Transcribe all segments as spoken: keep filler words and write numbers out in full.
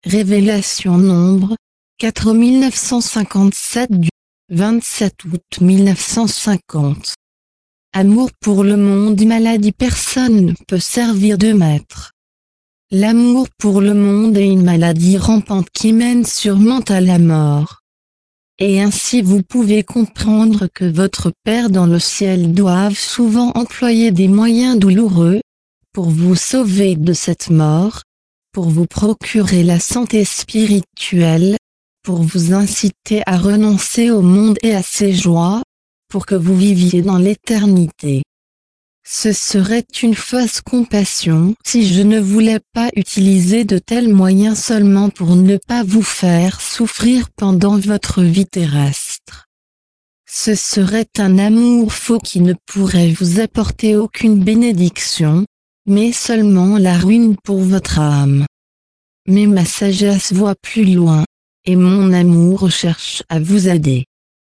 Révélation Nombre, quatre mille neuf cent cinquante-sept du vingt-sept août mille neuf cent cinquante. Amour pour le monde. Maladie. Personne ne peut servir de maître. L'amour pour le monde est une maladie rampante qui mène sûrement à la mort. Et ainsi vous pouvez comprendre que votre Père dans le ciel doive souvent employer des moyens douloureux pour vous sauver de cette mort, pour vous procurer la santé spirituelle, pour vous inciter à renoncer au monde et à ses joies, pour que vous viviez dans l'éternité. Ce serait une fausse compassion si je ne voulais pas utiliser de tels moyens seulement pour ne pas vous faire souffrir pendant votre vie terrestre. Ce serait un amour faux qui ne pourrait vous apporter aucune bénédiction, mais seulement la ruine pour votre âme. Mais ma sagesse voit plus loin, et mon amour cherche à vous aider.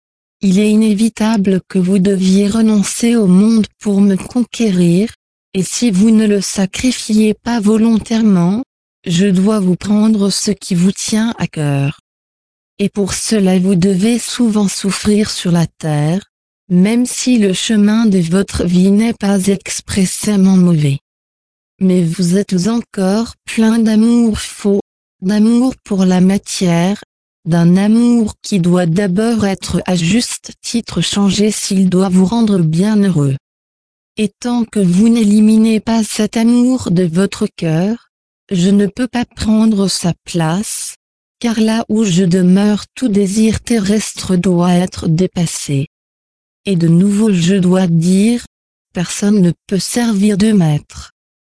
Il est inévitable que vous deviez renoncer au monde pour me conquérir, et si vous ne le sacrifiez pas volontairement, je dois vous prendre ce qui vous tient à cœur. Et pour cela vous devez souvent souffrir sur la terre, même si le chemin de votre vie n'est pas expressément mauvais. Mais vous êtes encore plein d'amour faux, d'amour pour la matière, d'un amour qui doit d'abord être à juste titre changé s'il doit vous rendre bien heureux. Et tant que vous n'éliminez pas cet amour de votre cœur, je ne peux pas prendre sa place, car là où je demeure tout désir terrestre doit être dépassé. Et de nouveau je dois dire, personne ne peut servir de maître.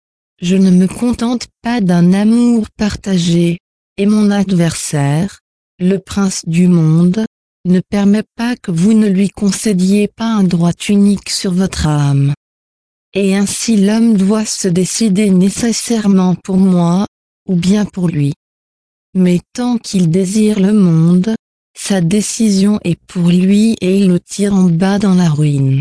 Je ne me contente pas d'un amour partagé, et mon adversaire, le prince du monde, ne permet pas que vous ne lui concédiez pas un droit unique sur votre âme. Et ainsi l'homme doit se décider nécessairement pour moi, ou bien pour lui. Mais tant qu'il désire le monde, sa décision est pour lui et il le tire en bas dans la ruine.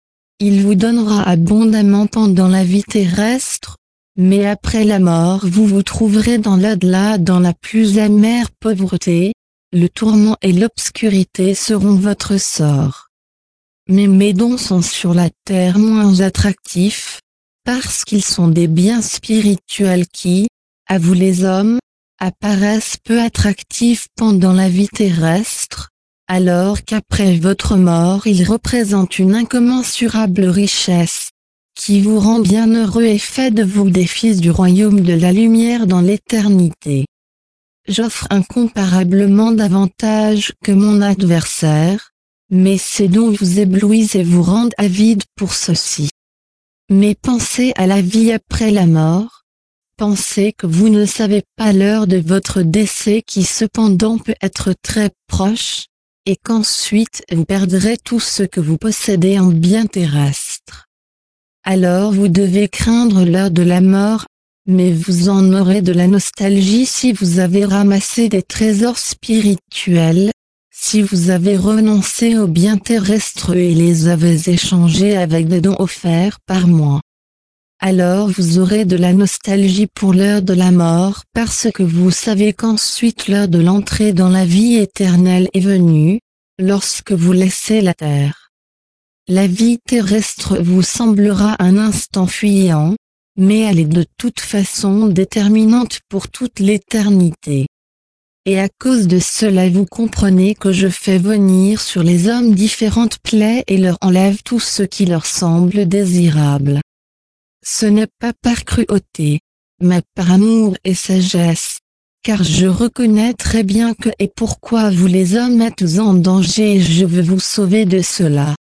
Il vous donnera abondamment pendant la vie terrestre, mais après la mort vous vous trouverez dans l'au-delà dans la plus amère pauvreté. Le tourment et l'obscurité seront votre sort. Mais mes dons sont sur la terre moins attractifs, parce qu'ils sont des biens spirituels qui, à vous les hommes, apparaissent peu attractifs pendant la vie terrestre, alors qu'après votre mort ils représentent une incommensurable richesse, qui vous rend bien heureux et fait de vous des fils du royaume de la lumière dans l'éternité. J'offre incomparablement davantage que mon adversaire, mais ces dons vous éblouissent et vous rendent avides pour ceci. Mais pensez à la vie après la mort, pensez que vous ne savez pas l'heure de votre décès qui cependant peut être très proche, et qu'ensuite vous perdrez tout ce que vous possédez en biens terrestres. Alors vous devez craindre l'heure de la mort, mais vous en aurez de la nostalgie si vous avez ramassé des trésors spirituels, si vous avez renoncé aux biens terrestres et les avez échangés avec des dons offerts par moi. Alors vous aurez de la nostalgie pour l'heure de la mort parce que vous savez qu'ensuite l'heure de l'entrée dans la vie éternelle est venue, lorsque vous laissez la terre. La vie terrestre vous semblera un instant fuyant, mais elle est de toute façon déterminante pour toute l'éternité. Et à cause de cela vous comprenez que je fais venir sur les hommes différentes plaies et leur enlève tout ce qui leur semble désirable. Ce n'est pas par cruauté, mais par amour et sagesse, car je reconnais très bien que et pourquoi vous les hommes êtes en danger et je veux vous sauver de cela.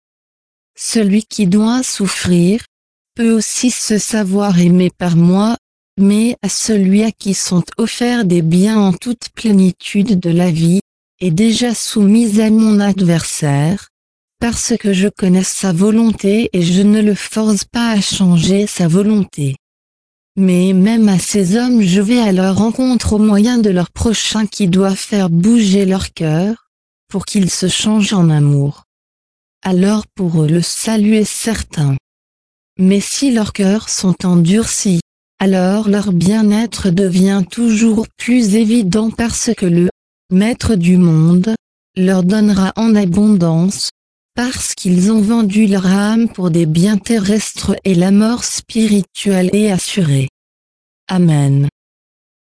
Celui qui doit souffrir, peut aussi se savoir aimé par moi, mais à celui à qui sont offerts des biens en toute plénitude de la vie, est déjà soumis à mon adversaire, parce que je connais sa volonté et je ne le force pas à changer sa volonté. Mais même à ces hommes je vais à leur rencontre au moyen de leur prochain qui doit faire bouger leur cœur, pour qu'ils se changent en amour. Alors pour eux le salut est certain. Mais si leurs cœurs sont endurcis, alors leur bien-être devient toujours plus évident parce que le Maître du monde leur donnera en abondance, parce qu'ils ont vendu leur âme pour des biens terrestres et la mort spirituelle est assurée. Amen.